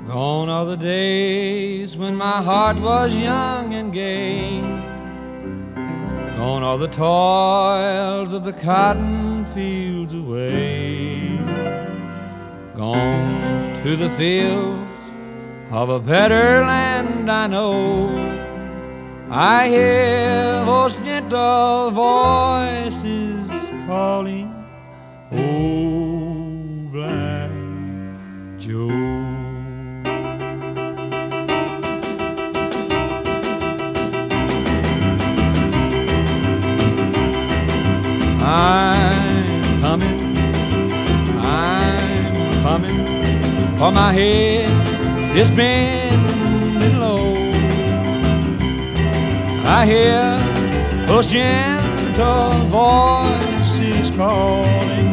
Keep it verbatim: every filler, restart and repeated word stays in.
Gone are the days when my heart was young and gay. Gone are the toils of the cotton fields away. Gone to the fields of a better land I know. I hear those gentle voices calling, oh, Black Joe. I'm coming, I'm coming, for my head is bending low. I hear those gentle voices calling,